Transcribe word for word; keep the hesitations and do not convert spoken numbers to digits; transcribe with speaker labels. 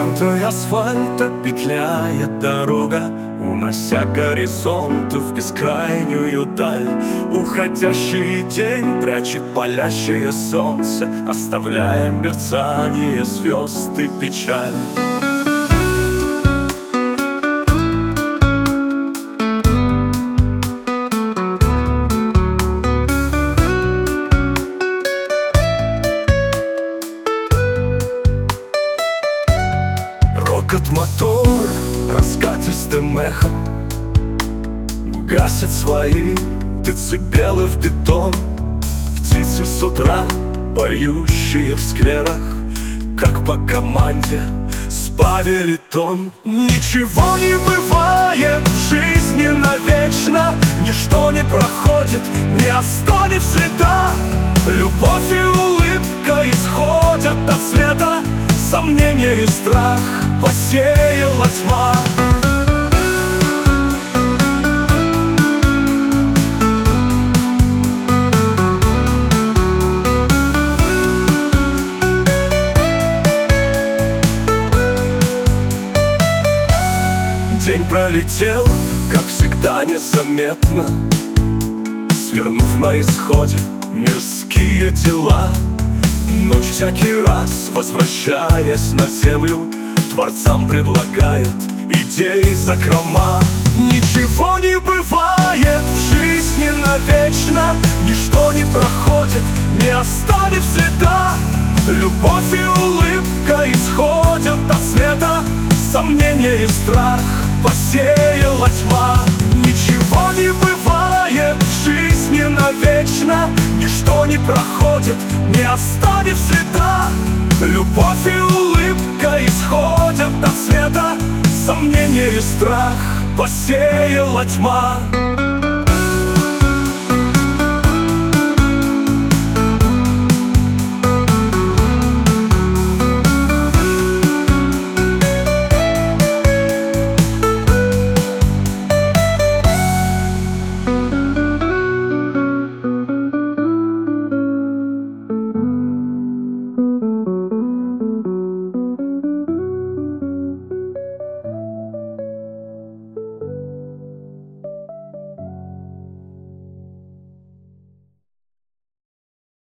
Speaker 1: лентой асфальта петляет дорога, унося горизонты в бескрайнюю даль. Уходящий день прячет палящее солнце, оставляя мерцание звезд и печаль. Рокот мотора раскатистым эхом гасит свои децибелы в бетон. Птицы с утра, поющие в скверах, как по команде сбавили тон. Ничего не бывает в жизни навечно, ничто не проходит, не оставит следа. Любовь и улыбка исходят от света, сомнение и страх посеяла тьма. День пролетел, как всегда, незаметно, свернув на исходе мирские дела. Ночь всякий раз, возвращаясь на землю, творцам предлагает идеи закрома. Ничего не бывает в жизни навечно, ничто не проходит, не оставив следа. Любовь и улыбка исходят от света, сомнение и страх посеяла тьма. Ничего не бывает в жизни навечно, ничто не проходит, не оставив следа. Любовь и улыбка исходят от света, сомнение и страх посеяла тьма.